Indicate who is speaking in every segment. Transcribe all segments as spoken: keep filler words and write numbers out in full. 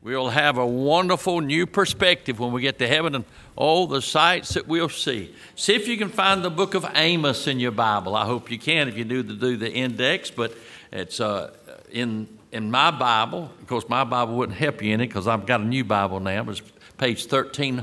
Speaker 1: We'll have a wonderful new perspective when we get to heaven and all the sights that we'll see. See if you can find the book of Amos in your Bible. I hope you can if you do the, do the index, but it's uh, in in my Bible. Of course, my Bible wouldn't help you in it because I've got a new Bible now. It's page thirteen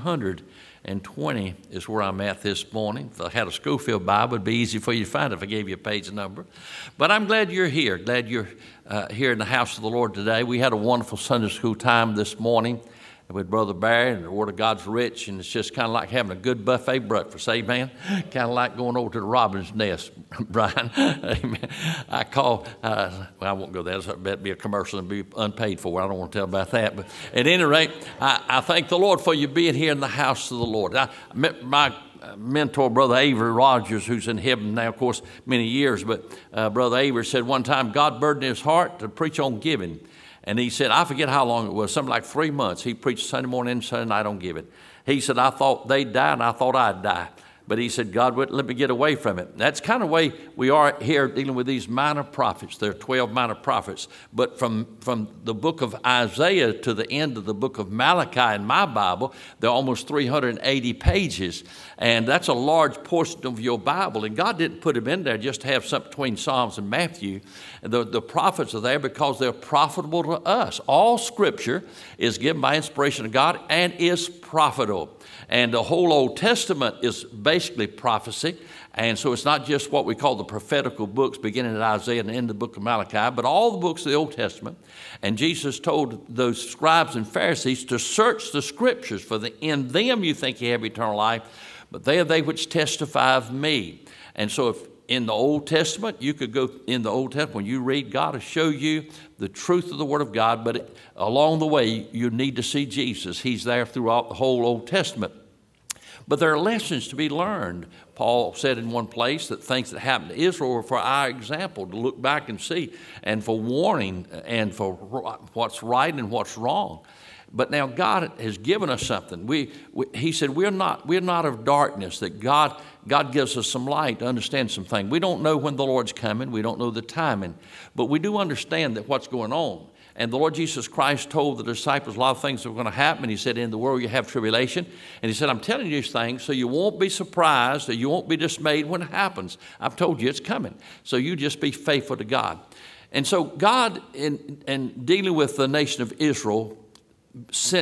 Speaker 1: twenty is where I'm at this morning. If I had a Schofield Bible, it'd be easy for you to find if I gave you a page number. But I'm glad you're here. Glad you're uh, here in the house of the Lord today. We had a wonderful Sunday school time this morning with Brother Barry, and the Word of God's rich, and it's just kind of like having a good buffet breakfast, amen? Kind of like going over to the robin's nest, Brian, amen. I call, uh, well, I won't go there, that'd be a commercial and be unpaid for. I don't want to tell about that, but at any rate, I, I thank the Lord for you being here in the house of the Lord. I met my mentor, Brother Avery Rogers, who's in heaven now, of course, many years, but uh, Brother Avery said one time, God burdened his heart to preach on giving. And he said, I forget how long it was, something like three months. He preached Sunday morning and Sunday night on giving. He said, I thought they'd die and I thought I'd die. But he said, God wouldn't let me get away from it. That's kind of the way we are here dealing with these minor prophets. There are twelve minor prophets. But from, from the book of Isaiah to the end of the book of Malachi in my Bible, there are almost three hundred eighty pages. And that's a large portion of your Bible. And God didn't put them in there just to have something between Psalms and Matthew. The, the prophets are there because they're profitable to us. All Scripture is given by inspiration of God and is profitable. And the whole Old Testament is basically prophecy. And so it's not just what we call the prophetical books beginning at Isaiah and the end of the book of Malachi, but all the books of the Old Testament. And Jesus told those scribes and Pharisees to search the Scriptures, for the, in them you think you have eternal life, but they are they which testify of me. And so if in the Old Testament, you could go in the Old Testament, when you read, God will show you the truth of the Word of God, but it, along the way, you need to see Jesus. He's there throughout the whole Old Testament. But there are lessons to be learned. Paul said in one place that things that happened to Israel were for our example, to look back and see, and for warning, and for what's right and what's wrong. But now God has given us something. We, we, he said we're not, we're not of darkness, that God, God gives us some light to understand some things. We don't know when the Lord's coming. We don't know the timing. But we do understand that what's going on. And the Lord Jesus Christ told the disciples a lot of things that were going to happen. He said, in the world you have tribulation. And he said, I'm telling you these things so you won't be surprised or you won't be dismayed when it happens. I've told you it's coming. So you just be faithful to God. And so God, in, in dealing with the nation of Israel, sent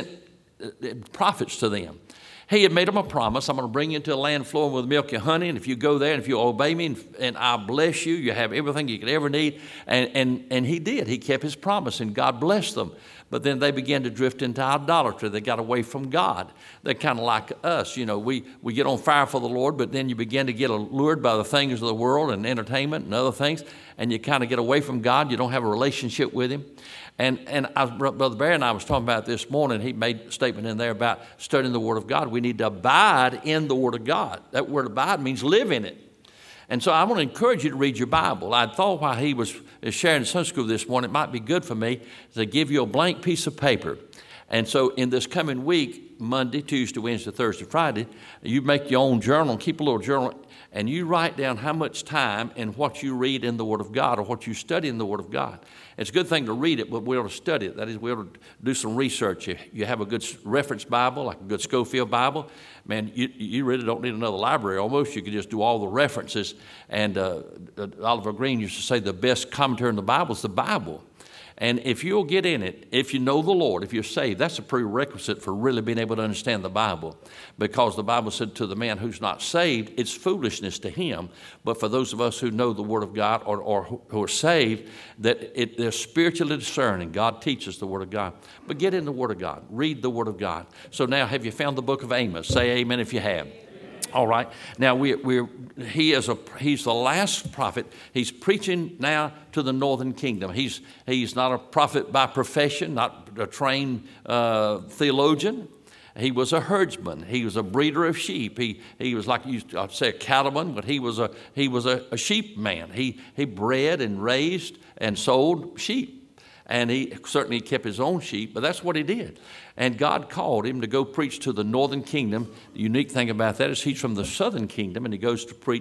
Speaker 1: prophets to them. He had made them a promise. I'm going to bring you into a land flowing with milk and honey, and if you go there and if you obey me, and, and I'll bless you, you have everything you could ever need. And, and, and he did. He kept his promise, and God blessed them. But then they began to drift into idolatry. They got away from God. They're kind of like us. You know, we, we get on fire for the Lord, but then you begin to get allured by the things of the world and entertainment and other things, and you kind of get away from God. You don't have a relationship with him. And and I, Brother Barry and I was talking about this morning. He made a statement in there about studying the Word of God. We need to abide in the Word of God. That word abide means live in it. And so I want to encourage you to read your Bible. I thought while he was sharing Sunday school this morning, it might be good for me to give you a blank piece of paper. And so in this coming week, Monday, Tuesday, Wednesday, Thursday, Friday, you make your own journal, keep a little journal, and you write down how much time and what you read in the Word of God or what you study in the Word of God. It's a good thing to read it, but we ought to study it. That is, we ought to do some research. If you have a good reference Bible, like a good Schofield Bible, man, you, you really don't need another library almost. You could just do all the references. And uh, Oliver Green used to say the best commentary in the Bible is the Bible. And if you'll get in it, if you know the Lord, if you're saved, that's a prerequisite for really being able to understand the Bible. Because the Bible said to the man who's not saved, it's foolishness to him. But for those of us who know the Word of God or, or who are saved, that it, they're spiritually discerning. God teaches the Word of God. But get in the Word of God. Read the Word of God. So now, have you found the book of Amos? Say amen if you have. All right. Now, we, we're, he is a, he's the last prophet. He's preaching now to the northern kingdom. He's, he's not a prophet by profession, not a trained uh, theologian. He was a herdsman. He was a breeder of sheep. He, he was like, I'd say a cattleman, but he was a, he was a, a sheep man. He, he bred and raised and sold sheep. And he certainly kept his own sheep, but that's what he did. And God called him to go preach to the northern kingdom. The unique thing about that is he's from the southern kingdom, and he goes to preach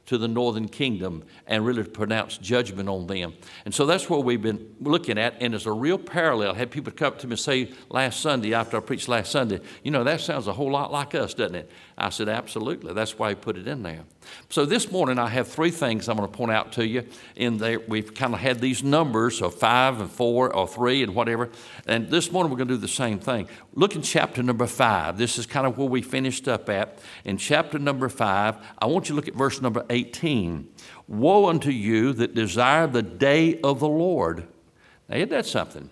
Speaker 1: to the northern kingdom and really pronounce judgment on them. And so that's what we've been looking at, and it's a real parallel. I had people come up to me and say last Sunday, after I preached last Sunday, you know, that sounds a whole lot like us, doesn't it? I said, absolutely. That's why he put it in there. So this morning I have three things I'm going to point out to you. In there, we've kind of had these numbers of five and four or three and whatever. And this morning we're going to do the same thing. Look in chapter number five. This is kind of where we finished up at. In chapter number five, I want you to look at verse number eighteen. Woe unto you that desire the day of the Lord. Now, isn't that something?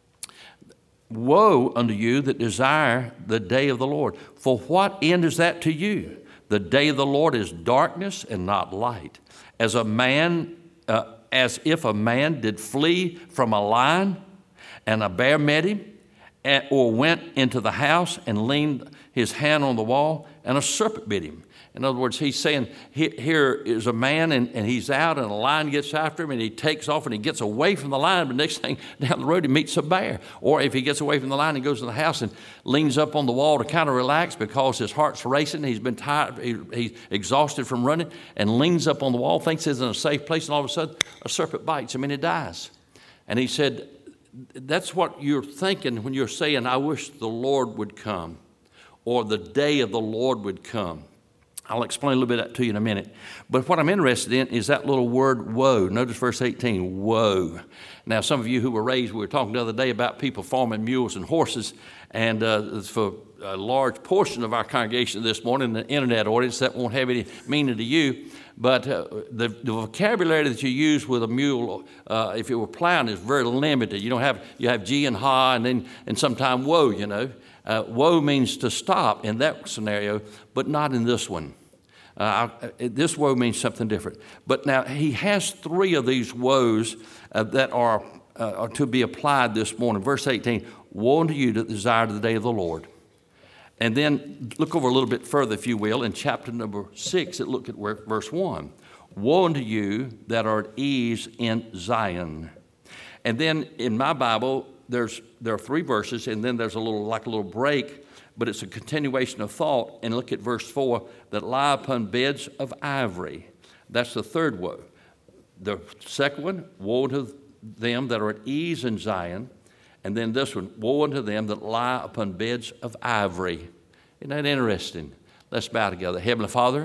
Speaker 1: Woe unto you that desire the day of the Lord. For what end is that to you? The day of the Lord is darkness and not light. As a man, uh, as if a man did flee from a lion and a bear met him, and, or went into the house and leaned his hand on the wall and a serpent bit him. In other words, he's saying here is a man and, and he's out and a lion gets after him and he takes off and he gets away from the lion, but next thing down the road he meets a bear. Or if he gets away from the lion, he goes to the house and leans up on the wall to kind of relax because his heart's racing. He's been tired, he, he's exhausted from running, and leans up on the wall, thinks he's in a safe place, and all of a sudden a serpent bites him and he dies. And he said, that's what you're thinking when you're saying, I wish the Lord would come, or the day of the Lord would come. I'll explain a little bit to you in a minute. But what I'm interested in is that little word, woe. Notice verse eighteen, woe. Now, some of you who were raised, we were talking the other day about people farming mules and horses, and uh, for a large portion of our congregation this morning, the internet audience, that won't have any meaning to you. But uh, the, the vocabulary that you use with a mule, uh, if it were plowing, is very limited. You don't have you have G and ha, and then and sometimes woe. You know, uh, woe means to stop in that scenario, but not in this one. Uh, this woe means something different. But now he has three of these woes uh, that are, uh, are to be applied this morning. Verse eighteen, woe unto you that desire the day of the Lord. And then look over a little bit further, if you will, in chapter number six, it look at verse one. Woe unto you that are at ease in Zion. And then in my Bible, there's there are three verses, and then there's a little like a little break, but it's a continuation of thought. And look at verse four, that lie upon beds of ivory. That's the third woe. The second one, woe unto them that are at ease in Zion. And then this one, woe unto them that lie upon beds of ivory. Isn't that interesting? Let's bow together. Heavenly Father,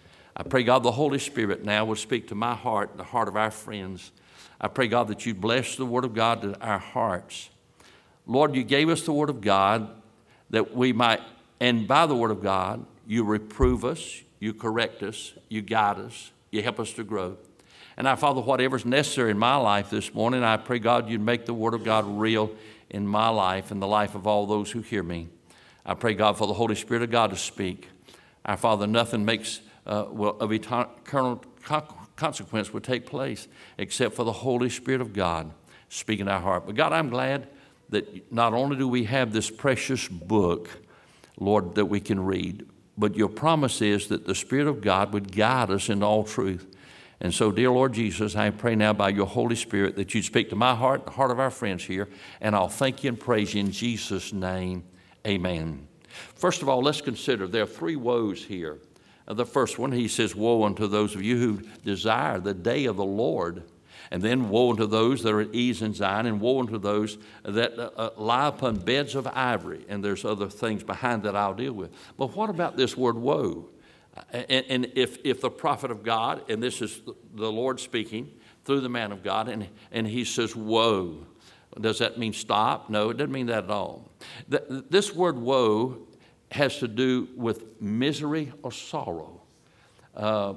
Speaker 1: I pray, God, the Holy Spirit now will speak to my heart and the heart of our friends. I pray, God, that you bless the Word of God to our hearts. Lord, you gave us the Word of God that we might, and by the Word of God, you reprove us, you correct us, you guide us, you help us to grow. And I, Father, whatever's necessary in my life this morning, I pray, God, you'd make the Word of God real in my life and the life of all those who hear me. I pray, God, for the Holy Spirit of God to speak. Our Father, nothing makes uh, well, of eternal consequence would take place except for the Holy Spirit of God speaking in our heart. But God, I'm glad that not only do we have this precious book, Lord, that we can read, but your promise is that the Spirit of God would guide us into all truth. And so, dear Lord Jesus, I pray now by your Holy Spirit that you'd speak to my heart, the heart of our friends here, and I'll thank you and praise you in Jesus' name. Amen. First of all, let's consider there are three woes here. Uh, the first one, he says, woe unto those of you who desire the day of the Lord. And then woe unto those that are at ease in Zion, and woe unto those that uh, uh, lie upon beds of ivory. And there's other things behind that I'll deal with. But what about this word woe? And, and if, if the prophet of God, and this is the Lord speaking through the man of God, and, and he says, woe, does that mean stop? No, it doesn't mean that at all. The, this word woe has to do with misery or sorrow. Uh,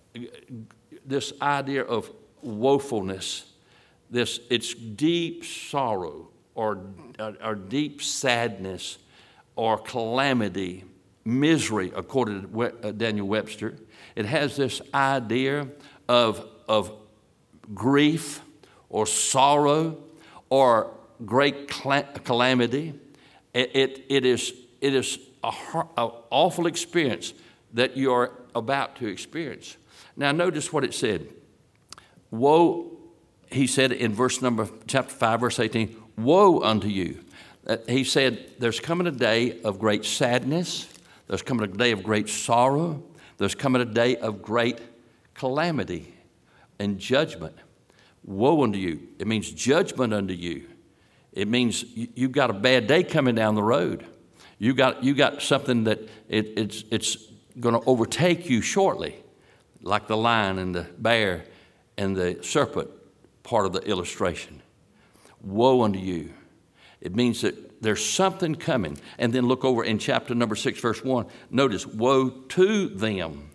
Speaker 1: this idea of woefulness, this it's deep sorrow or, or deep sadness or calamity, misery, according to Daniel Webster. It has this idea of, of grief or sorrow or great calamity. It, it, it is, it is an awful experience that you're about to experience. Now notice what it said. Woe, he said in verse number, chapter five, verse eighteen, woe unto you. Uh, he said, there's coming a day of great sadness. There's coming a day of great sorrow. There's coming a day of great calamity and judgment. Woe unto you. It means judgment unto you. It means you, you've got a bad day coming down the road. You got you got something that it, it's it's going to overtake you shortly, like the lion and the bear and the serpent part of the illustration. Woe unto you. It means that there's something coming. And then look over in chapter number six, verse one. Notice, woe to them.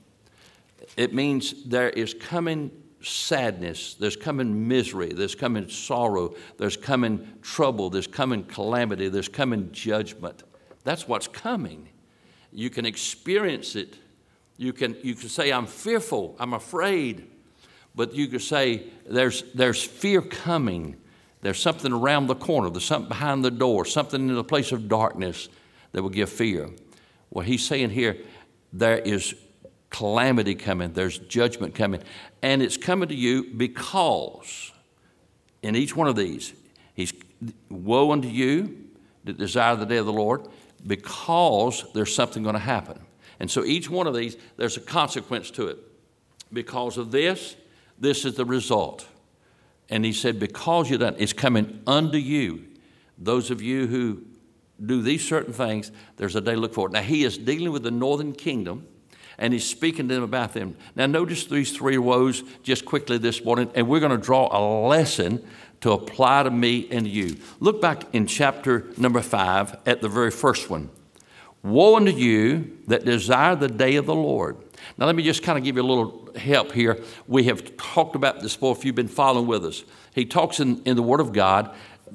Speaker 1: It means there is coming sadness, there's coming misery, there's coming sorrow, there's coming trouble, there's coming calamity, there's coming judgment. That's what's coming. You can experience it. You can, you can say, I'm fearful, I'm afraid. But you can say, there's, there's fear coming. There's something around the corner. There's something behind the door, something in the place of darkness that will give fear. Well, he's saying here, there is calamity coming. There's judgment coming. And it's coming to you because in each one of these, he's woe unto you that desire the day of the Lord, because there's something going to happen. And so each one of these, there's a consequence to it. Because of this, this is the result. And he said, because you've done, it's coming unto you. Those of you who do these certain things, there's a day to look forward. Now, he is dealing with the northern kingdom, and he's speaking to them about them. Now, notice these three woes just quickly this morning, and we're going to draw a lesson to apply to me and you. Look back in chapter number five at the very first one. Woe unto you that desire the day of the Lord. Now, let me just kind of give you a little help here. We have talked about this before if you've been following with us. He talks in, in the Word of God.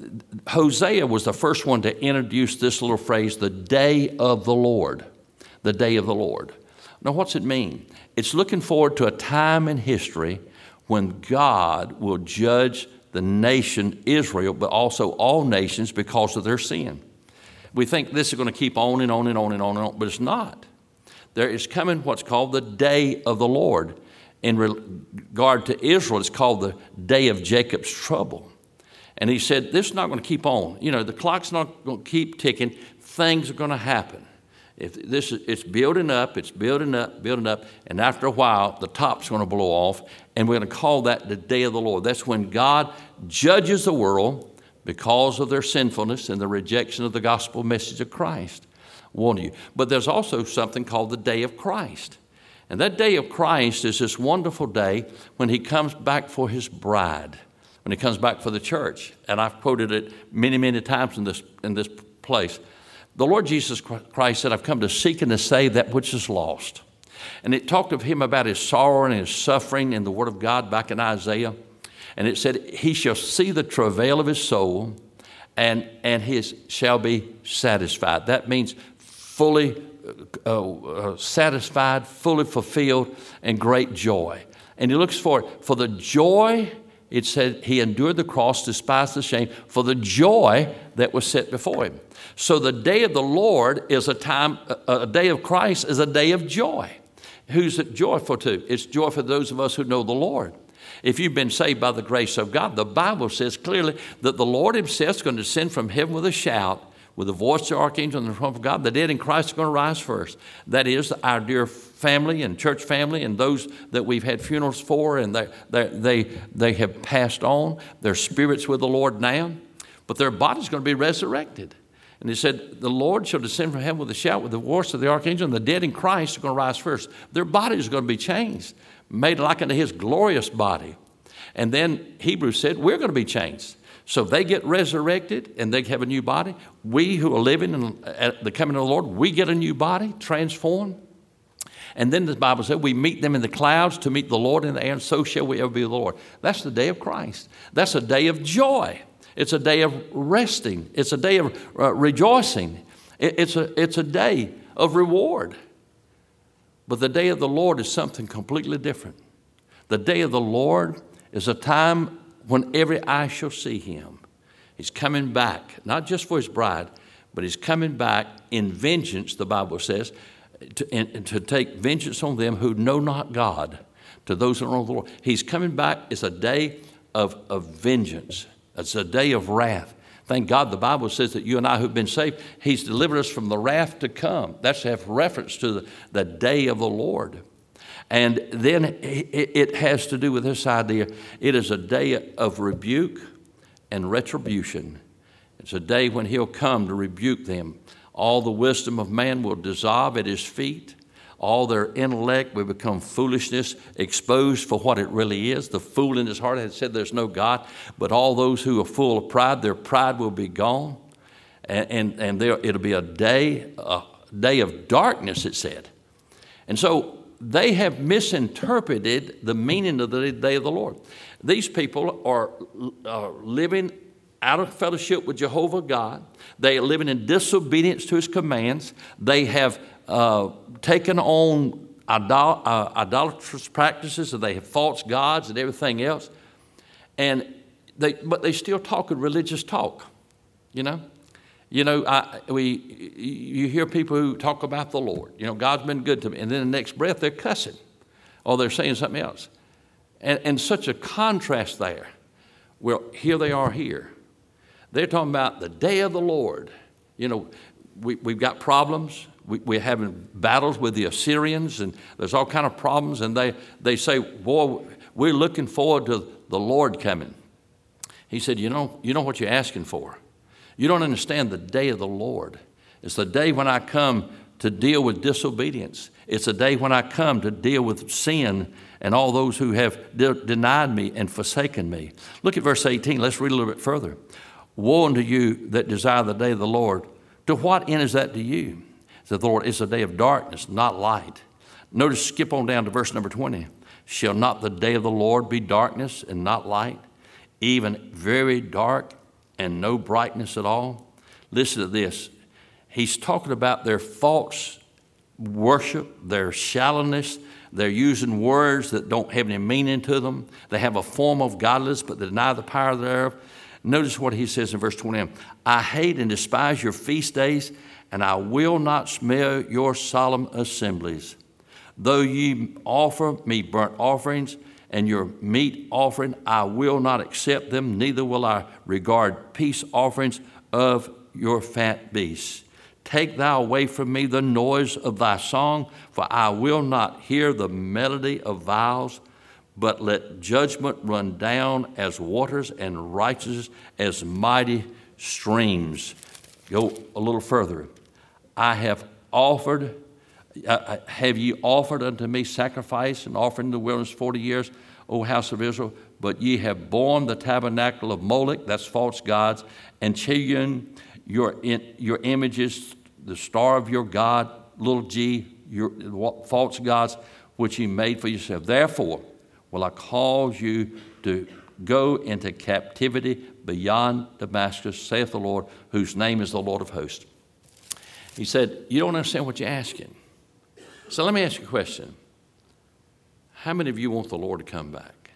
Speaker 1: Hosea was the first one to introduce this little phrase, the day of the Lord. The day of the Lord. Now, what's it mean? It's looking forward to a time in history when God will judge the nation Israel, but also all nations because of their sin. We think this is going to keep on and on and on and on and on, but it's not. There is coming what's called the day of the Lord. In regard to Israel, it's called the day of Jacob's trouble. And he said, this is not going to keep on. You know, the clock's not going to keep ticking. Things are going to happen. If this is, it's building up, it's building up, building up, and after a while, the top's going to blow off, and we're going to call that the day of the Lord. That's when God judges the world because of their sinfulness and the rejection of the gospel message of Christ. Warn you. But there's also something called the day of Christ. And that day of Christ is this wonderful day when he comes back for his bride, when he comes back for the church. And I've quoted it many, many times in this, in this place. The Lord Jesus Christ said, I've come to seek and to save that which is lost. And it talked of him about his sorrow and his suffering in the Word of God back in Isaiah. And it said, he shall see the travail of his soul, and, and his shall be satisfied. That means fully uh, uh, satisfied, fully fulfilled, and great joy. And he looks for it. For the joy, it said, he endured the cross, despised the shame, for the joy that was set before him. So the day of the Lord is a time, a, a day of Christ is a day of joy. Who's it joyful to? It's joy for those of us who know the Lord. If you've been saved by the grace of God, the Bible says clearly that the Lord himself is going to descend from heaven with a shout, with the voice of the archangel and the trump of God. The dead in Christ are going to rise first. That is our dear family and church family and those that we've had funerals for, and they, they, they, they have passed on. Their spirits with the Lord now, but their body's going to be resurrected. And he said, the Lord shall descend from heaven with a shout, with the voice of the archangel, and the dead in Christ are going to rise first. Their body is going to be changed, made like unto his glorious body. And then Hebrews said, we're going to be changed. So they get resurrected and they have a new body. We who are living in, at the coming of the Lord, we get a new body, transformed. And then the Bible said, we meet them in the clouds to meet the Lord in the air, and so shall we ever be with the Lord. That's the day of Christ. That's a day of joy. It's a day of resting. It's a day of uh, rejoicing. It, it's, a, it's a day of reward. But the day of the Lord is something completely different. The day of the Lord is a time when every eye shall see him. He's coming back, not just for his bride, but he's coming back in vengeance, the Bible says, to, and, to take vengeance on them who know not God, to those who know the Lord. He's coming back. It's a day of, of vengeance. It's a day of wrath. Thank God the Bible says that you and I who've been saved, he's delivered us from the wrath to come. That's to have reference to the, the day of the Lord. And then it has to do with this idea. It is a day of rebuke and retribution. It's a day when he'll come to rebuke them. All the wisdom of man will dissolve at his feet. All their intellect will become foolishness, exposed for what it really is. The fool in his heart had said there's no God. But all those who are full of pride, their pride will be gone. And, and, and there, it'll be a day, a day of darkness, it said. And so they have misinterpreted the meaning of the day of the Lord. These people are uh, living out of fellowship with Jehovah God. They are living in disobedience to his commands. They have uh, taken on idol- uh, idolatrous practices, and they have false gods and everything else. And they, but they still talk in religious talk, you know. You know, I, we, you hear people who talk about the Lord. You know, God's been good to me. And then the next breath, they're cussing. Or they're saying something else. And, and such a contrast there. Well, here they are here. They're talking about the day of the Lord. You know, we, we've got problems. We, we're having battles with the Assyrians. And there's all kind of problems. And they, they say, boy, we're looking forward to the Lord coming. He said, you know, you know what you're asking for. You don't understand the day of the Lord. It's the day when I come to deal with disobedience. It's the day when I come to deal with sin and all those who have de- denied me and forsaken me. Look at verse eighteen. Let's read a little bit further. Woe unto you that desire the day of the Lord. To what end is that to you? Said the Lord, it's a day of darkness, not light. Notice, skip on down to verse number twenty. Shall not the day of the Lord be darkness and not light, even very dark and no brightness at all? Listen to this. He's talking about their false worship, their shallowness. They're using words that don't have any meaning to them. They have a form of godliness, but they deny the power thereof. Notice what he says in verse twenty-one. I hate and despise your feast days, and I will not smell your solemn assemblies. Though ye offer me burnt offerings and your meat offering, I will not accept them, neither will I regard peace offerings of your fat beasts. Take thou away from me the noise of thy song, for I will not hear the melody of vows, but let judgment run down as waters and righteousness as mighty streams. Go a little further. I have offered Uh, have ye offered unto me sacrifice and offering in the wilderness forty years, O house of Israel? But ye have borne the tabernacle of Moloch, that's false gods, and Chilion, your, in, your images, the star of your God, little g, your false gods, which ye made for yourself. Therefore will I cause you to go into captivity beyond Damascus, saith the Lord, whose name is the Lord of hosts. He said, you don't understand what you're asking. So let me ask you a question. How many of you want the Lord to come back?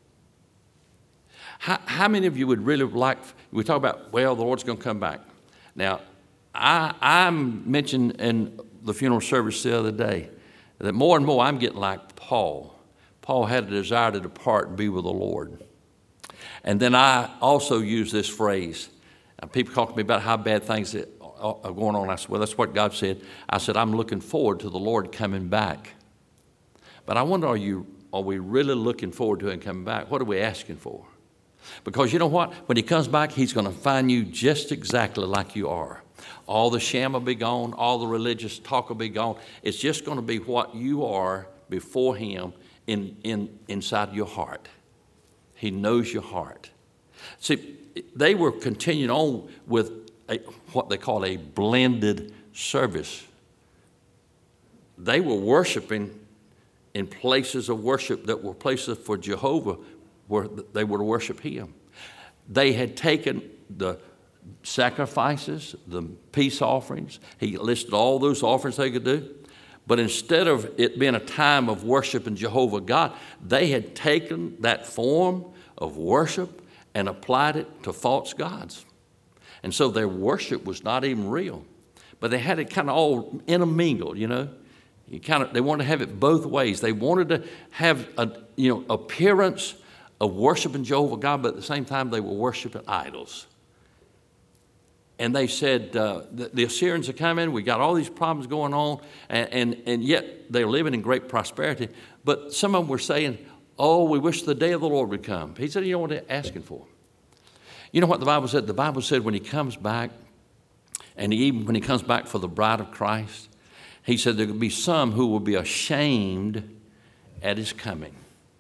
Speaker 1: How, how many of you would really like, we talk about, well, the Lord's going to come back. Now, I, I mentioned in the funeral service the other day that more and more I'm getting like Paul. Paul had a desire to depart and be with the Lord. And then I also use this phrase. And people talk to me about how bad things are going on. I said, well, that's what God said. I said, I'm looking forward to the Lord coming back. But I wonder, are you, are we really looking forward to him coming back? What are we asking for? Because you know what? When he comes back, he's going to find you just exactly like you are. All the sham will be gone. All the religious talk will be gone. It's just going to be what you are before him in, in, inside your heart. He knows your heart. See, they were continuing on with a, what they call a blended service. They were worshiping in places of worship that were places for Jehovah where they were to worship him. They had taken the sacrifices, the peace offerings. He listed all those offerings they could do. But instead of it being a time of worship in Jehovah God, they had taken that form of worship and applied it to false gods. And so their worship was not even real. But they had it kind of all intermingled, you know. You kind of, they wanted to have it both ways. They wanted to have a, you know, appearance of worshiping Jehovah God, but at the same time they were worshiping idols. and they said, uh, the, the Assyrians are coming, we got all these problems going on, and, and, and yet they're living in great prosperity. But some of them were saying, oh, we wish the day of the Lord would come. He said, you know what they're asking for? You know what the Bible said? The Bible said when he comes back, and even when he comes back for the bride of Christ, he said there will be some who will be ashamed at his coming.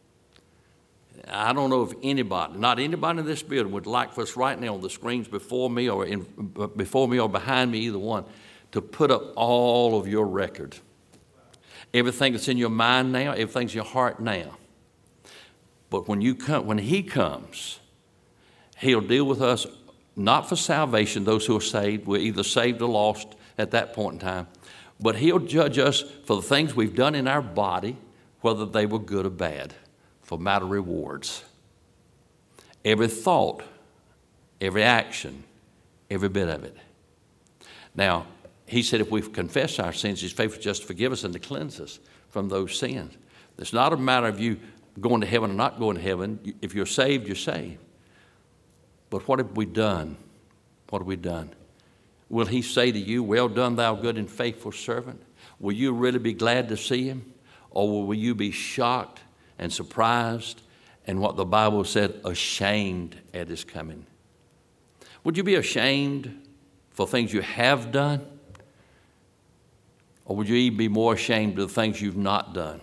Speaker 1: I don't know if anybody, not anybody in this building would like for us right now on the screens before me or in, before me or behind me, either one, to put up all of your records. Everything that's in your mind now, everything's in your heart now. But when you come, when he comes, he'll deal with us not for salvation, those who are saved. We're either saved or lost at that point in time. But he'll judge us for the things we've done in our body, whether they were good or bad, for matter rewards. Every thought, every action, every bit of it. Now, he said if we confess our sins, he's faithful just to forgive us and to cleanse us from those sins. It's not a matter of you going to heaven or not going to heaven. If you're saved, you're saved. But what have we done? What have we done? Will he say to you, well done, thou good and faithful servant? Will you really be glad to see him? Or will you be shocked and surprised and what the Bible said, ashamed at his coming? Would you be ashamed for things you have done? Or would you even be more ashamed of the things you've not done?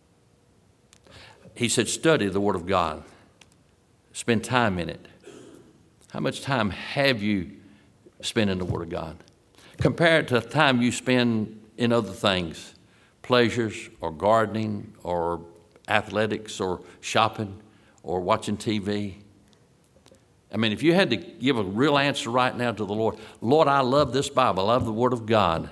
Speaker 1: He said, study the Word of God. Spend time in it. How much time have you spent in the Word of God? Compare it to the time you spend in other things, pleasures or gardening or athletics or shopping or watching T V. I mean, if you had to give a real answer right now to the Lord, Lord, I love this Bible. I love the Word of God.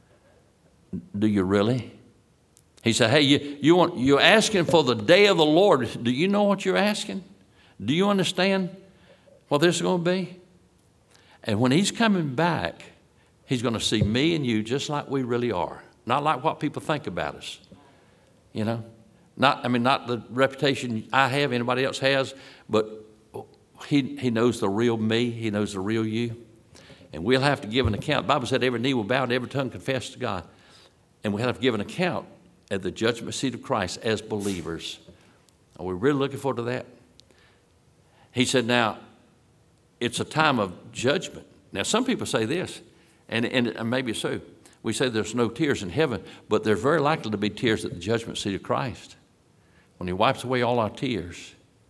Speaker 1: Do you really? He said, hey, you, you want, you're asking for the day of the Lord. Do you know what you're asking? Do you understand what this is going to be? And when he's coming back, he's going to see me and you just like we really are. Not like what people think about us. You know? Not, I mean, not the reputation I have, anybody else has, but he, he knows the real me. He knows the real you. And we'll have to give an account. The Bible said every knee will bow and every tongue confess to God. And we'll have to give an account at the judgment seat of Christ as believers. Are we really looking forward to that? He said, now, it's a time of judgment. Now, some people say this, and, and maybe so. We say there's no tears in heaven, but there's very likely to be tears at the judgment seat of Christ when he wipes away all our tears.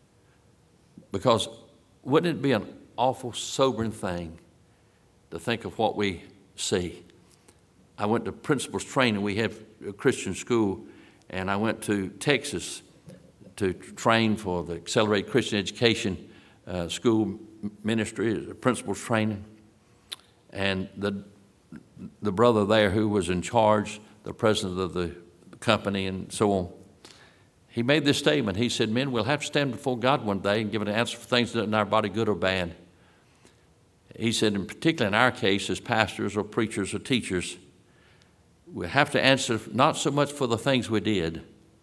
Speaker 1: Because wouldn't it be an awful sobering thing to think of what we see? I went to principals training. We have a Christian school, and I went to Texas to train for the Accelerated Christian Education uh, School Ministry, principals training. And the the brother there who was in charge, the president of the company and so on, he made this statement. He said, men, we'll have to stand before God one day and give an answer for things that are in our body, good or bad. He said, in particular in our case, as pastors or preachers or teachers, we have to answer not so much for the things we did,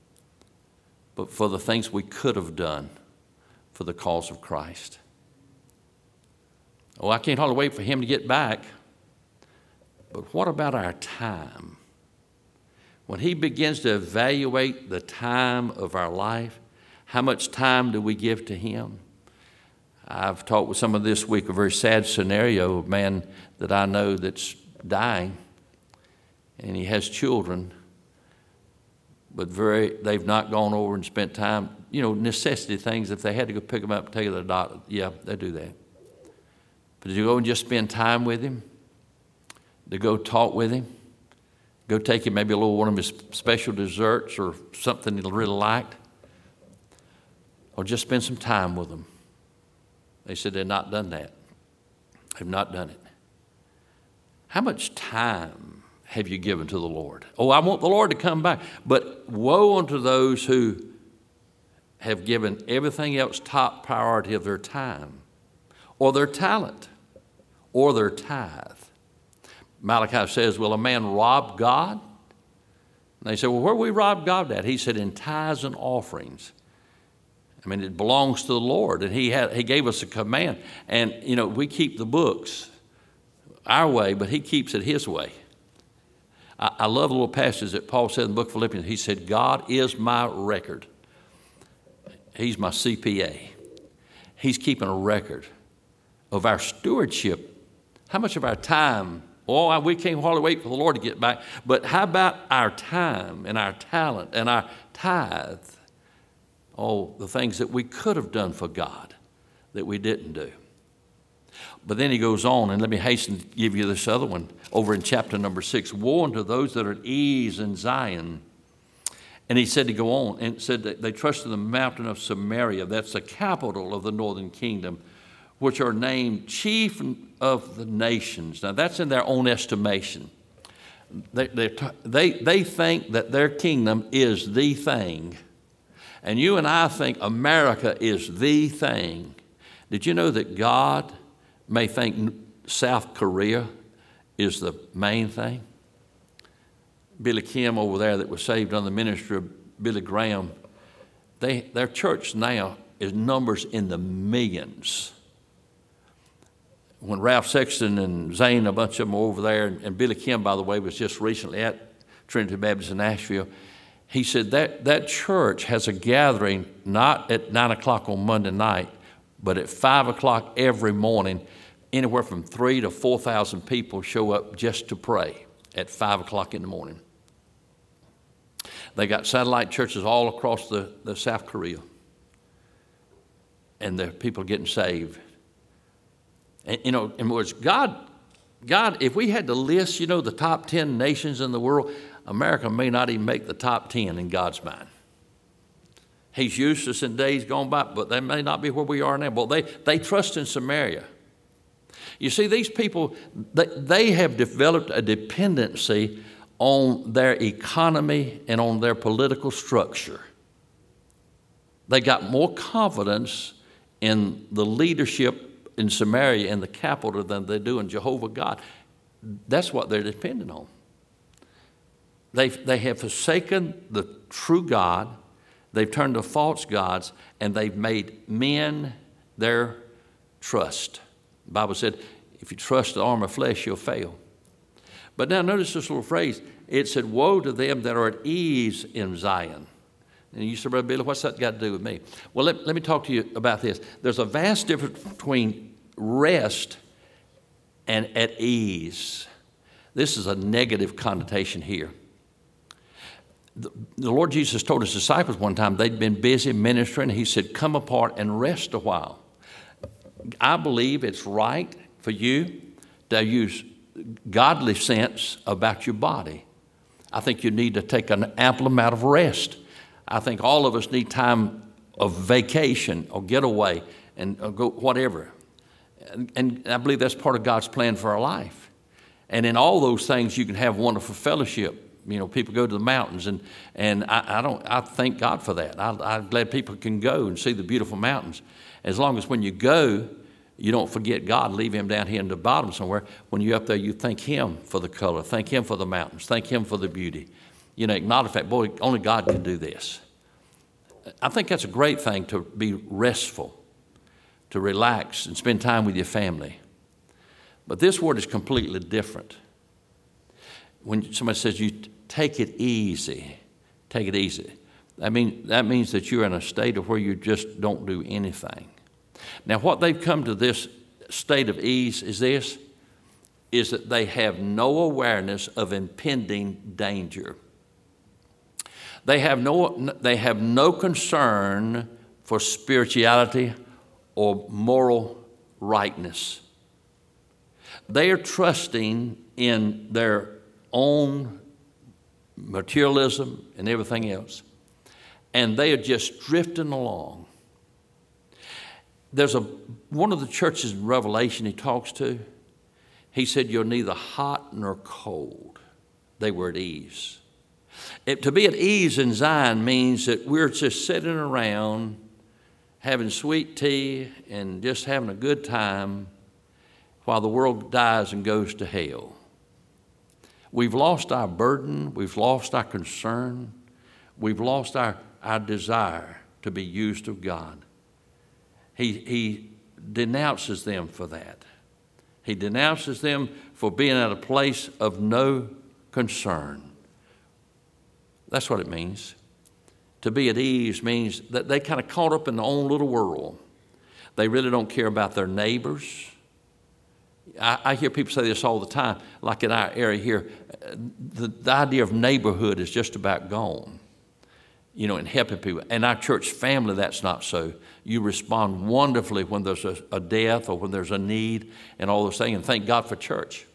Speaker 1: but for the things we could have done for the cause of Christ. Oh, I can't hardly wait for him to get back. But what about our time? When he begins to evaluate the time of our life, how much time do we give to him? I've talked with someone this week, a very sad scenario, a man that I know that's dying, and he has children, but very they've not gone over and spent time, you know, necessity things. If they had to go pick them up and take them to the doctor, yeah, they do that. But to go and just spend time with him, to go talk with him, go take him maybe a little one of his special desserts or something he really liked, or just spend some time with him. They said they've not done that. They've not done it. How much time have you given to the Lord? Oh, I want the Lord to come back. But woe unto those who have given everything else top priority of their time or their talent or their tithe. Malachi says, will a man rob God? And they say, well, where do we rob God at? He said, in tithes and offerings. I mean, it belongs to the Lord, and he had, he gave us a command. And, you know, we keep the books. our way, but he keeps it his way. I, I love the little passage that Paul said in the book of Philippians. He said, God is my record. He's my C P A. He's keeping a record of our stewardship. How much of our time, oh, we can't hardly wait for the Lord to get back, but how about our time and our talent and our tithe? Oh, the things that we could have done for God that we didn't do. But then he goes on, and let me hasten to give you this other one over in chapter number six. Woe unto those that are at ease in Zion. And he said to go on and said that they trusted the mountain of Samaria. That's the capital of the northern kingdom, which are named chief of the nations. Now, that's in their own estimation. They, they, they, they think that their kingdom is the thing. And you and I think America is the thing. Did you know that God may think South Korea is the main thing? Billy Kim over there that was saved under the ministry of Billy Graham, they, their church now is numbers in the millions. When Ralph Sexton and Zane, a bunch of them were over there, and, and Billy Kim, by the way, was just recently at Trinity Baptist in Nashville, he said that that church has a gathering not at nine o'clock on Monday night, but at five o'clock every morning. Anywhere from three to four thousand people show up just to pray at five o'clock in the morning. They got satellite churches all across the, the South Korea. And the people getting saved. And, you know, in other words, God, God, if we had to list, you know, the top ten nations in the world, America may not even make the top ten in God's mind. He's used us in days gone by, but they may not be where we are now. But they, they trust in Samaria. You see, these people, they, they have developed a dependency on their economy and on their political structure. They got more confidence in the leadership in Samaria and the capital than they do in Jehovah God. That's what they're dependent on. They they have forsaken the true God. They've turned to false gods, and they've made men their trust. The Bible said, if you trust the arm of flesh, you'll fail. But now notice this little phrase. It said, woe to them that are at ease in Zion. And you said, Brother Billy, what's that got to do with me? Well, let, let me talk to you about this. There's a vast difference between rest and at ease. This is a negative connotation here. The, the Lord Jesus told his disciples one time, they'd been busy ministering. He said, come apart and rest a while. I believe it's right for you to use godly sense about your body. I think you need to take an ample amount of rest. I think all of us need time of vacation or getaway and or go whatever. And, and I believe that's part of God's plan for our life. And in all those things, you can have wonderful fellowship. You know, people go to the mountains, and and I, I don't. I thank God for that. I, I'm glad people can go and see the beautiful mountains. As long as when you go, you don't forget God, leave him down here in the bottom somewhere. When you're up there, you thank him for the color, thank him for the mountains, thank him for the beauty. You know, acknowledge the fact, boy, only God can do this. I think that's a great thing, to be restful, to relax and spend time with your family. But this word is completely different. When somebody says you take it easy, take it easy. I mean, that means that you're in a state of where you just don't do anything. Now, what they've come to this state of ease is this, is that they have no awareness of impending danger. They have no, they have no concern for spirituality or moral rightness. They are trusting in their own materialism and everything else. And they are just drifting along. There's a one of the churches in Revelation he talks to, he said, you're neither hot nor cold. They were at ease. It, to be at ease in Zion means that we're just sitting around having sweet tea and just having a good time while the world dies and goes to hell. We've lost our burden. We've lost our concern. We've lost our, our desire to be used of God. He, he denounces them for that. He denounces them for being at a place of no concern. That's what it means. To be at ease means that they kind of caught up in their own little world. They really don't care about their neighbors. I, I hear people say this all the time, like in our area here. The, the idea of neighborhood is just about gone, you know, in helping people. In our church family, that's not so. You respond wonderfully when there's a, a death or when there's a need and all those things, and thank God for church.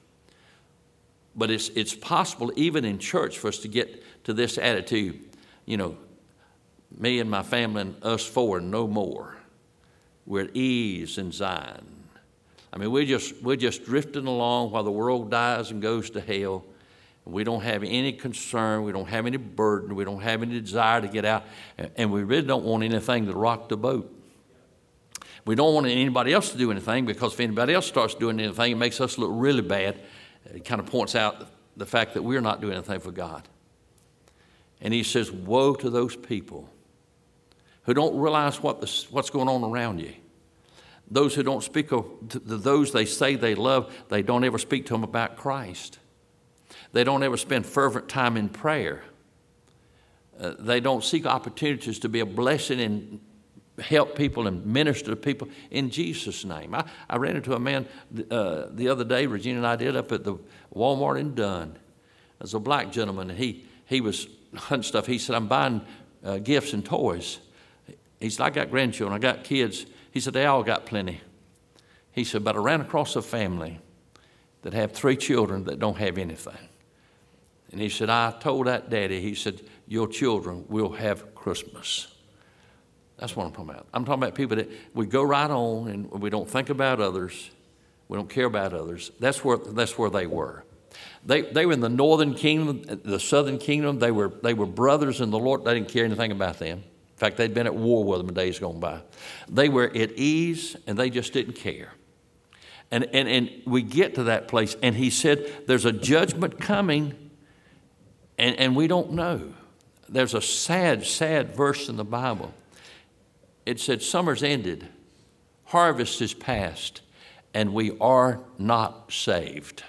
Speaker 1: But it's it's possible even in church for us to get to this attitude, you know, me and my family and us four and no more. We're at ease in Zion. I mean, we're just, we're just drifting along while the world dies and goes to hell. We don't have any concern. We don't have any burden. We don't have any desire to get out. And we really don't want anything to rock the boat. We don't want anybody else to do anything, because if anybody else starts doing anything, it makes us look really bad. It kind of points out the fact that we're not doing anything for God. And he says, woe to those people who don't realize what the, what's going on around you. Those who don't speak of to those they say they love, they don't ever speak to them about Christ. They don't ever spend fervent time in prayer. Uh, they don't seek opportunities to be a blessing and help people and minister to people in Jesus' name. I, I ran into a man uh, the other day, Regina and I did, up at the Walmart in Dunn. There's a black gentleman, and he, he was hunting stuff. He said, I'm buying uh, gifts and toys. He said, I got grandchildren, I got kids. He said, they all got plenty. He said, but I ran across a family that have three children that don't have anything. And he said, I told that daddy, he said, your children will have Christmas. That's what I'm talking about. I'm talking about people that we go right on and we don't think about others. We don't care about others. That's where, that's where they were. They, they were in the northern kingdom, the southern kingdom. They were, they were brothers in the Lord. They didn't care anything about them. In fact, they'd been at war with them in days gone by. They were at ease, and they just didn't care. And, and, and we get to that place, and he said, there's a judgment coming, and, and we don't know. There's a sad, sad verse in the Bible. It said, summer's ended, harvest is past, and we are not saved.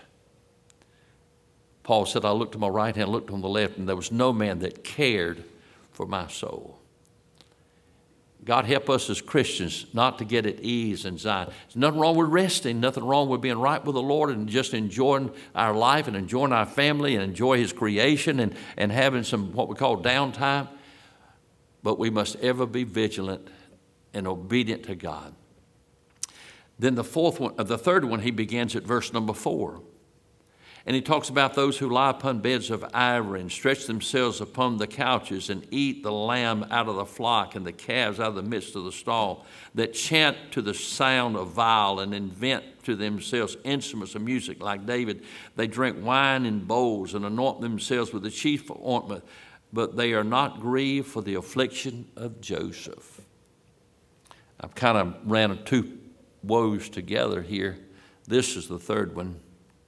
Speaker 1: Paul said, I looked to my right hand, looked on the left, and there was no man that cared for my soul. God help us as Christians not to get at ease in Zion. There's nothing wrong with resting, nothing wrong with being right with the Lord and just enjoying our life and enjoying our family and enjoy his creation and, and having some what we call downtime. But we must ever be vigilant and obedient to God. Then the fourth one, the third one, he begins at verse number four. And he talks about those who lie upon beds of ivory and stretch themselves upon the couches and eat the lamb out of the flock and the calves out of the midst of the stall, that chant to the sound of viol and invent to themselves instruments of music like David. They drink wine in bowls and anoint themselves with the chief ointment, but they are not grieved for the affliction of Joseph. I've kind of ran two woes together here. This is the third one.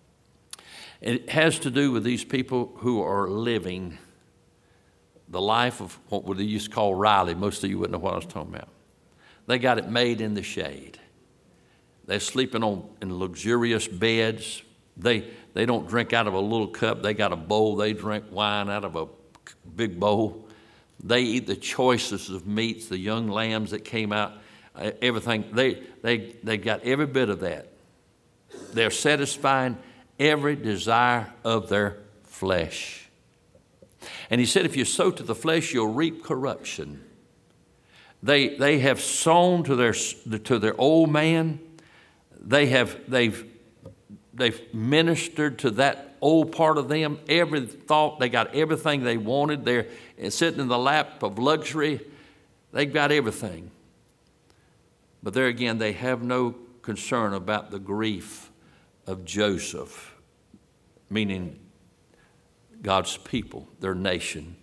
Speaker 1: It has to do with these people who are living the life of what we used to call Riley. Most of you wouldn't know what I was talking about. They got it made in the shade. They're sleeping on in luxurious beds. They, they don't drink out of a little cup. They got a bowl. They drink wine out of a big bowl. They eat the choicest of meats, the young lambs that came out, everything. They, they, they got every bit of that. They're satisfying every desire of their flesh. And he said, if you sow to the flesh, you'll reap corruption. They, they have sown to their, to their old man. They have, they've, they've ministered to that old part of them. Every thought, they got everything they wanted. They're sitting in the lap of luxury. They've got everything. But there again, they have no concern about the grief of Joseph, meaning God's people, their nation.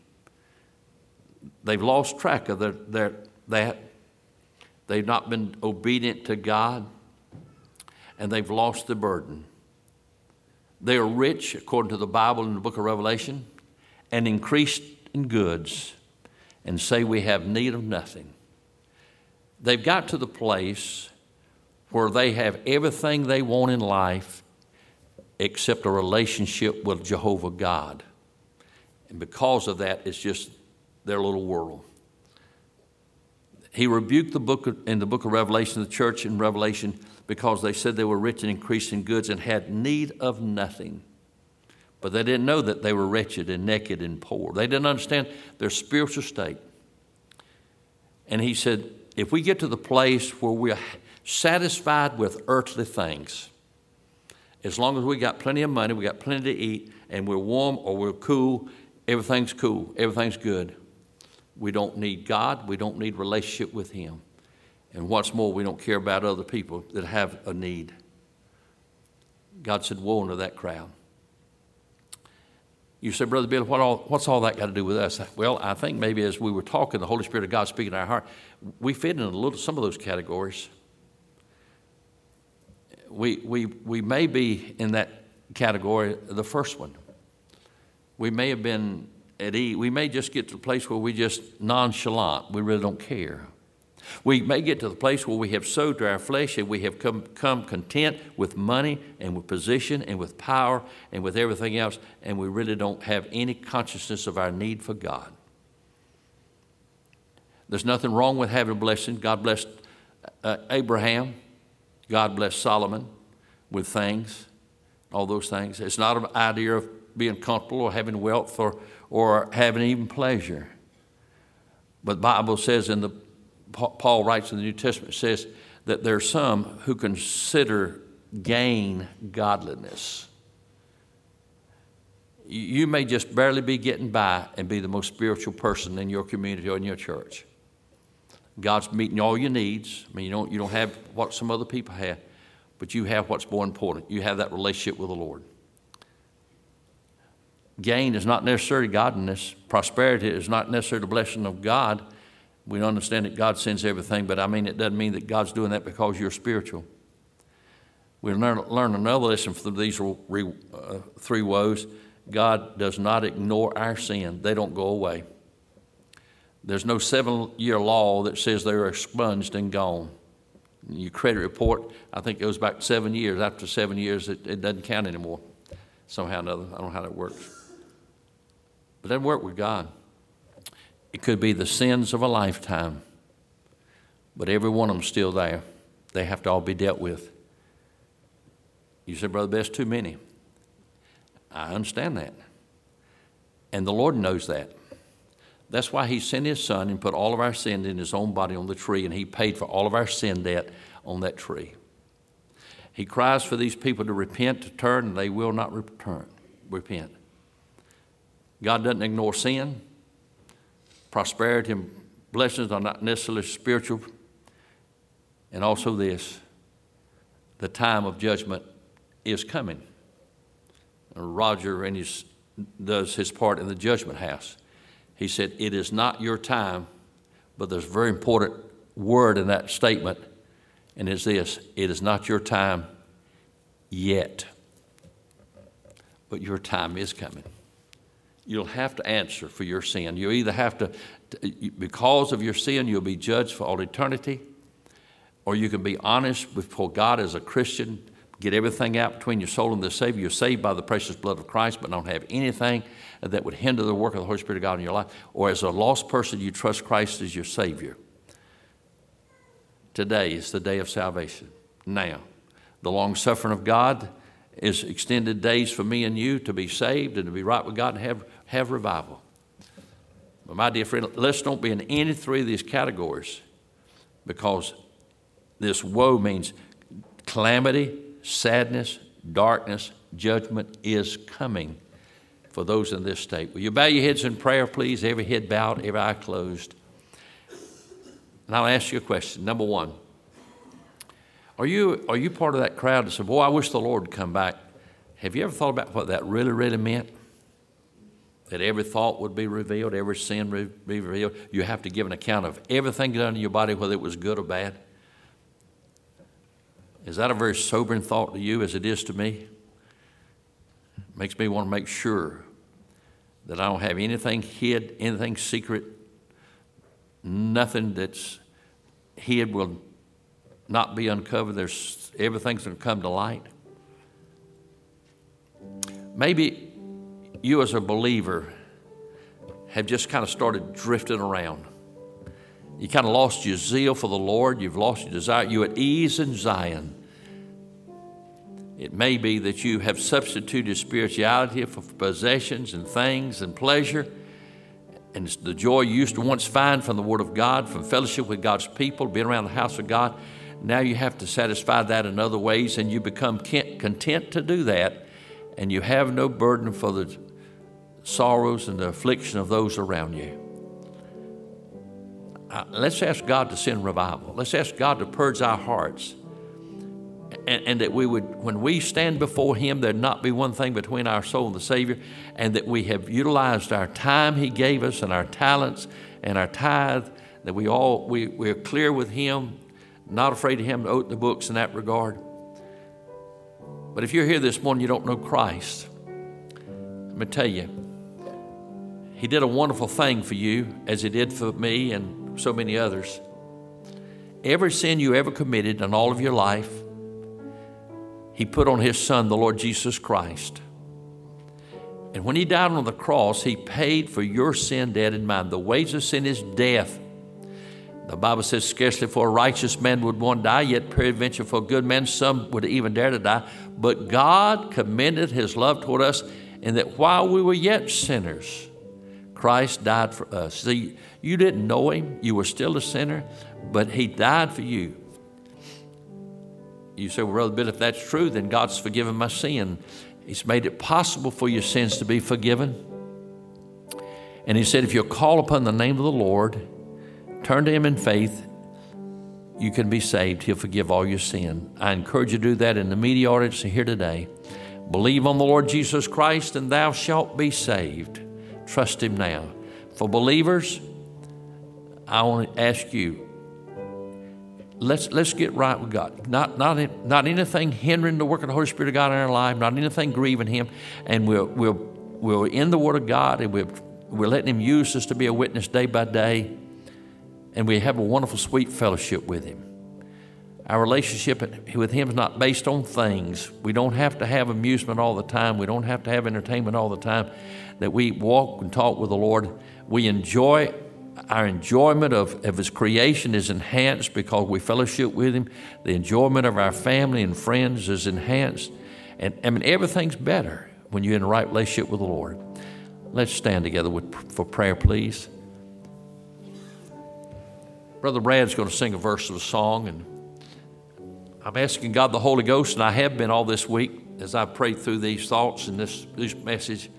Speaker 1: They've lost track of their, their, that. They've not been obedient to God, and they've lost the burden. They are rich, according to the Bible in the book of Revelation, and increased in goods, and say we have need of nothing. They've got to the place where they have everything they want in life except a relationship with Jehovah God. And because of that, it's just their little world. He rebuked the book of, in the book of Revelation, the church in Revelation, because they said they were rich and increasing goods and had need of nothing. But they didn't know that they were wretched and naked and poor. They didn't understand their spiritual state. And he said, if we get to the place where we're satisfied with earthly things, as long as we got plenty of money, we got plenty to eat, and we're warm or we're cool, everything's cool, everything's good. We don't need God. We don't need relationship with him. And what's more, we don't care about other people that have a need. God said, woe unto that crowd. You say, Brother Bill, what all, what's all that got to do with us? Well, I think maybe as we were talking, the Holy Spirit of God speaking in our heart, we fit in a little, some of those categories. We, we, we may be in that category, the first one. We may have been at ease. We may just get to the place where we just nonchalant. We really don't care. We may get to the place where we have sowed to our flesh and we have come, come content with money and with position and with power and with everything else, and we really don't have any consciousness of our need for God. There's nothing wrong with having a blessing. God blessed uh, Abraham. God blessed Solomon with things, all those things. It's not an idea of being comfortable or having wealth or, or having even pleasure. But the Bible says in the Paul writes in the New Testament, says that there are some who consider gain godliness. You may just barely be getting by and be the most spiritual person in your community or in your church. God's meeting all your needs. I mean, you don't, you don't have what some other people have, but you have what's more important. You have that relationship with the Lord. Gain is not necessarily godliness. Prosperity is not necessarily the blessing of God. We understand that God sends everything, but I mean, it doesn't mean that God's doing that because you're spiritual. We learn, learn another lesson from these re, uh, three woes. God does not ignore our sin. They don't go away. There's no seven-year law that says they're expunged and gone. Your credit report, I think, goes back seven years. After seven years, it, it doesn't count anymore. Somehow or another. I don't know how that works. But it doesn't work with God. It could be the sins of a lifetime, but every one of them still there. They have to all be dealt with. You say, Brother, that's too many. I understand that. And the Lord knows that. That's why he sent his son and put all of our sin in his own body on the tree, and he paid for all of our sin debt on that tree. He cries for these people to repent, to turn, and they will not return, repent. God doesn't ignore sin. Prosperity and blessings are not necessarily spiritual. And also this, the time of judgment is coming. Roger and his, does his part in the judgment house. He said, it is not your time, but there's a very important word in that statement, and it's this, it is not your time yet, but your time is coming. You'll have to answer for your sin. You'll either have to, because of your sin, you'll be judged for all eternity, or you can be honest before God as a Christian, get everything out between your soul and the Savior. You're saved by the precious blood of Christ, but don't have anything that would hinder the work of the Holy Spirit of God in your life. Or as a lost person, you trust Christ as your Savior. Today is the day of salvation. Now, the long suffering of God is extended days for me and you to be saved and to be right with God and have, have revival. But my dear friend, let's don't be in any three of these categories, because this woe means calamity, sadness, darkness, judgment is coming for those in this state. Will you bow your heads in prayer, please? Every head bowed, every eye closed. And I'll ask you a question. Number one, are you, are you part of that crowd that said, boy, I wish the Lord would come back? Have you ever thought about what that really, really meant? That every thought would be revealed, every sin would be revealed. You have to give an account of everything done in your body, whether it was good or bad. Is that a very sobering thought to you as it is to me? It makes me want to make sure that I don't have anything hid, anything secret, nothing that's hid will not be uncovered. There's everything's going to come to light. Maybe you as a believer have just kind of started drifting around. You kind of lost your zeal for the Lord. You've lost your desire. You're at ease in Zion. It may be that you have substituted spirituality for possessions and things and pleasure. And it's the joy you used to once find from the Word of God, from fellowship with God's people, being around the house of God. Now you have to satisfy that in other ways, and you become content to do that. And you have no burden for the sorrows and the affliction of those around you. Uh, let's ask God to send revival. Let's ask God to purge our hearts. And, and that we would, when we stand before Him, there not be one thing between our soul and the Savior, and that we have utilized our time He gave us and our talents and our tithe, that we all, we, we're clear with Him, not afraid of Him to open the books in that regard. But if you're here this morning, you don't know Christ, let me tell you, He did a wonderful thing for you, as He did for me and so many others. Every sin you ever committed in all of your life, He put on His Son, the Lord Jesus Christ. And when He died on the cross, He paid for your sin, debt, and mine. The wages of sin is death. The Bible says, scarcely for a righteous man would one die, yet peradventure for a good man some would even dare to die. But God commended His love toward us, in that while we were yet sinners, Christ died for us. See, you didn't know Him. You were still a sinner, but He died for you. You say, well, Brother Bill, if that's true, then God's forgiven my sin. He's made it possible for your sins to be forgiven. And He said, if you'll call upon the name of the Lord, turn to Him in faith, you can be saved. He'll forgive all your sin. I encourage you to do that in the media audience here today. Believe on the Lord Jesus Christ, and thou shalt be saved. Trust Him now. For believers, I want to ask you, Let's let's get right with God. Not not not anything hindering the work of the Holy Spirit of God in our life. Not anything grieving Him. And we're we're we're in the Word of God, and we're we're letting Him use us to be a witness day by day. And we have a wonderful, sweet fellowship with Him. Our relationship with Him is not based on things. We don't have to have amusement all the time. We don't have to have entertainment all the time. That we walk and talk with the Lord. We enjoy. Our enjoyment of, of His creation is enhanced because we fellowship with Him. The enjoyment of our family and friends is enhanced. And I mean, everything's better when you're in the right relationship with the Lord. Let's stand together with, for prayer, please. Brother Brad's going to sing a verse of a song, and I'm asking God the Holy Ghost, and I have been all this week as I prayed through these thoughts and this, this message.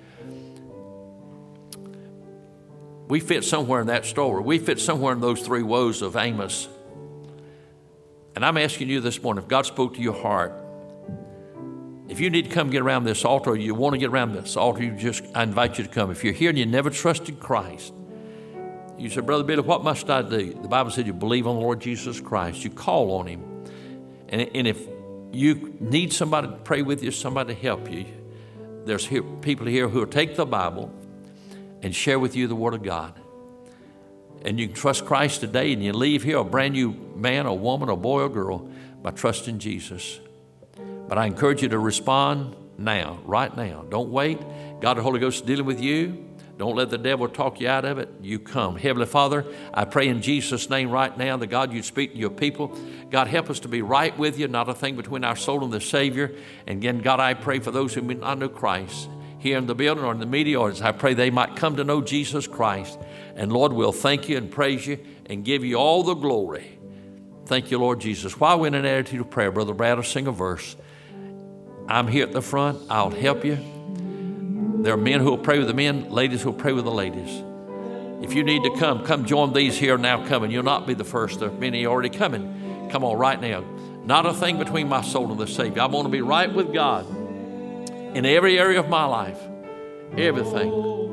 Speaker 1: We fit somewhere in that story. We fit somewhere in those three woes of Amos. And I'm asking you this morning, if God spoke to your heart, if you need to come get around this altar, or you want to get around this altar, you just, I invite you to come. If you're here and you never trusted Christ, you say, Brother Billy, what must I do? The Bible said you believe on the Lord Jesus Christ. You call on Him. And, and if you need somebody to pray with you, somebody to help you, there's here, people here who will take the Bible and share with you the Word of God. And you can trust Christ today, and you leave here a brand new man or woman or boy or girl by trusting Jesus. But I encourage you to respond now, right now. Don't wait. God the Holy Ghost is dealing with you. Don't let the devil talk you out of it. You come. Heavenly Father, I pray in Jesus' name right now that God, you speak to your people. God, help us to be right with you, not a thing between our soul and the Savior. And again, God, I pray for those who may not know Christ here in the building or in the media audience. I pray they might come to know Jesus Christ. And Lord, we'll thank you and praise you and give you all the glory. Thank you, Lord Jesus. While we're in an attitude of prayer, Brother Brad will sing a verse. I'm here at the front. I'll help you. There are men who will pray with the men, ladies who will pray with the ladies. If you need to come, come join these here now coming. You'll not be the first. There are many already coming. Come on right now. Not a thing between my soul and the Savior. I want to be right with God in every area of my life. Everything.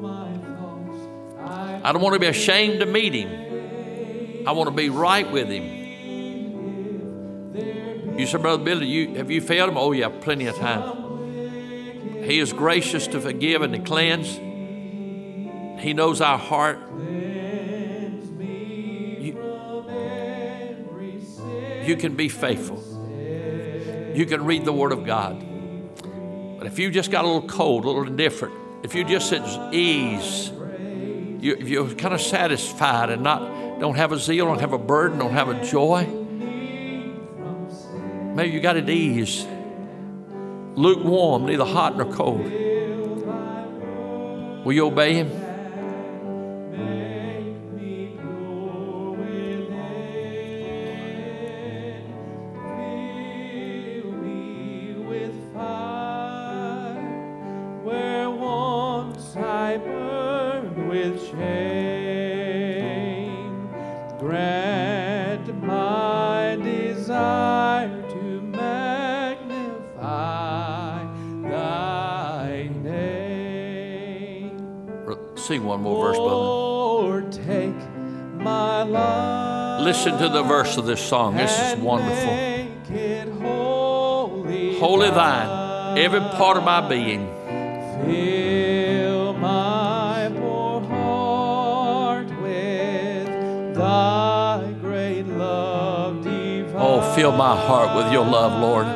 Speaker 1: I don't want to be ashamed to meet Him. I want to be right with Him. You said, Brother Billy, you, have you failed Him? Oh, yeah, plenty of time. He is gracious to forgive and to cleanse. He knows our heart. You, you can be faithful. You can read the Word of God. But if you just got a little cold, a little indifferent, if you just at ease, you, if you're kind of satisfied and not don't have a zeal, don't have a burden, don't have a joy, maybe you got at ease, lukewarm, neither hot nor cold. Will you obey Him? Sing one more verse, brother.
Speaker 2: Lord, take my life.
Speaker 1: Listen to the verse of this song. This is wonderful.
Speaker 2: Holy,
Speaker 1: holy thine, every part of my being.
Speaker 2: Fill my poor heart with thy great love divine.
Speaker 1: Oh, fill my heart with your love, Lord.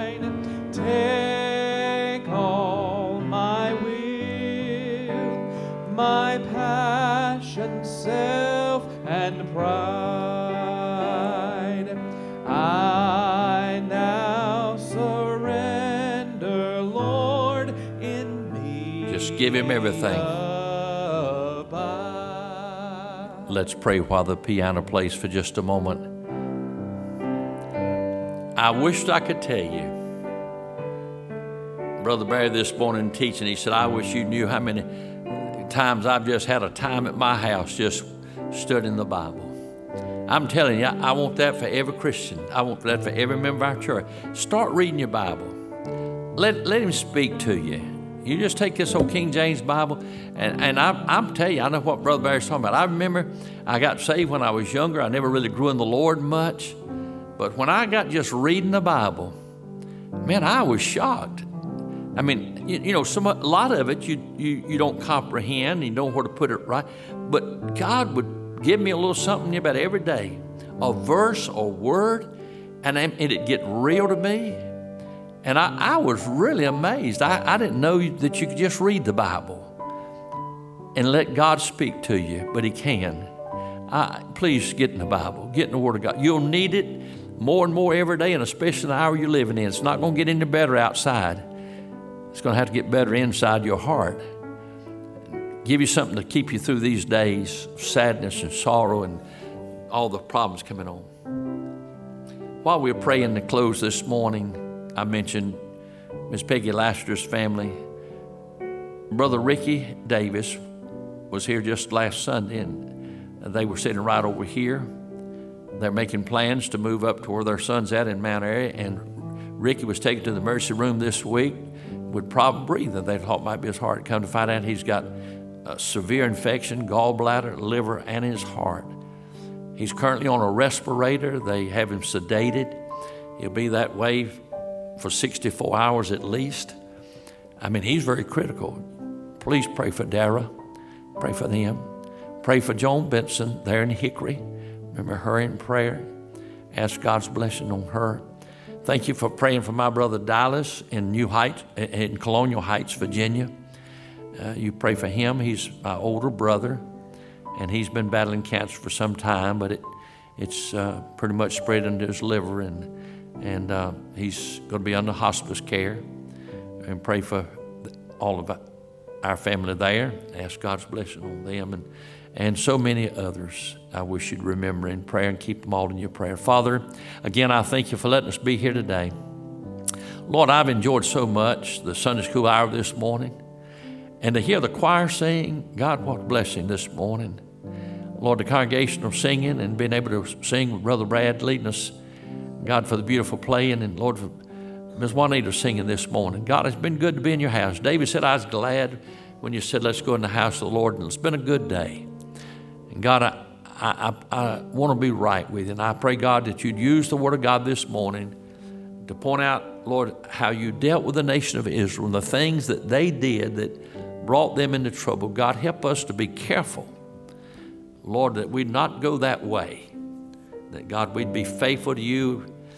Speaker 2: Take all my will, my passion, self, and pride. I now surrender, Lord, in me.
Speaker 1: Just give Him everything.
Speaker 2: Abide.
Speaker 1: Let's pray while the piano plays for just a moment. I wished I could tell you. Brother Barry this morning teaching, he said, I wish you knew how many times I've just had a time at my house just studying the Bible. I'm telling you, I want that for every Christian. I want that for every member of our church. Start reading your Bible. Let, let Him speak to you. You just take this old King James Bible, and, and I, I'm telling you, I know what Brother Barry's talking about. I remember I got saved when I was younger. I never really grew in the Lord much. But when I got just reading the Bible, man, I was shocked. I mean, you, you know, some, a lot of it you, you, you don't comprehend. You know where to put it right. But God would give me a little something about every day, a verse or word, and, and it'd get real to me. And I, I was really amazed. I, I didn't know that you could just read the Bible and let God speak to you, but He can. I, please get in the Bible. Get in the Word of God. You'll need it more and more every day, and especially the hour you're living in. It's not going to get any better outside. It's going to have to get better inside your heart. Give you something to keep you through these days of sadness and sorrow and all the problems coming on. While we were praying to close this morning, I mentioned Miss Peggy Laster's family. Brother Ricky Davis was here just last Sunday, and they were sitting right over here. They're making plans to move up to where their son's at in Mount Airy, and Ricky was taken to the emergency room this week with problem breathing. They thought might be his heart. Come to find out he's got a severe infection, gallbladder, liver, and his heart. He's currently on a respirator. They have him sedated. He'll be that way for sixty-four hours at least. I mean, he's very critical. Please pray for Dara. Pray for them. Pray for Joan Benson there in Hickory. Remember her in prayer. Ask God's blessing on her. Thank you for praying for my brother Dallas in New Heights, in Colonial Heights, Virginia. Uh, you pray for him. He's my older brother, and he's been battling cancer for some time, but it it's uh, pretty much spread into his liver, and and uh, he's going to be under hospice care. And pray for all of our family there. Ask God's blessing on them, and and so many others I wish you'd remember in prayer and keep them all in your prayer. Father, again, I thank you for letting us be here today. Lord, I've enjoyed so much the Sunday school hour this morning, and to hear the choir sing, God, what a blessing this morning. Lord, the congregational singing and being able to sing with Brother Brad leading us, God, for the beautiful playing, and Lord, for Miz Juanita singing this morning. God, it's been good to be in your house. David said, I was glad when you said, let's go in the house of the Lord, and it's been a good day. And God, I, I, I, I want to be right with you. And I pray, God, that you'd use the Word of God this morning to point out, Lord, how you dealt with the nation of Israel and the things that they did that brought them into trouble. God, help us to be careful, Lord, that we'd not go that way. That, God, we'd be faithful to you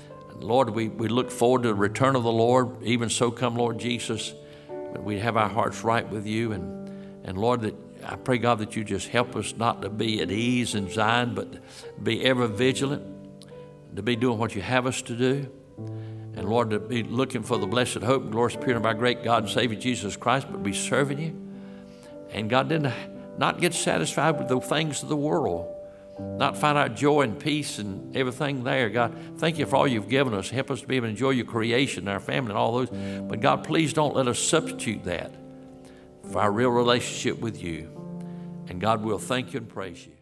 Speaker 1: Lord, we, we look forward to the return of the Lord. Even so come, Lord Jesus. But we have our hearts right with you. And, and Lord, that I pray, God, that you just help us not to be at ease in Zion, but be ever vigilant, to be doing what you have us to do. And Lord, to be looking for the blessed hope and glorious appearing of our great God and Savior Jesus Christ, but be serving you. And God, didn't not get satisfied with the things of the world, not find our joy and peace and everything there. God, thank you for all you've given us. Help us to be able to enjoy your creation and our family and all those. But God, please don't let us substitute that for our real relationship with you. And God, we'll thank you and praise you.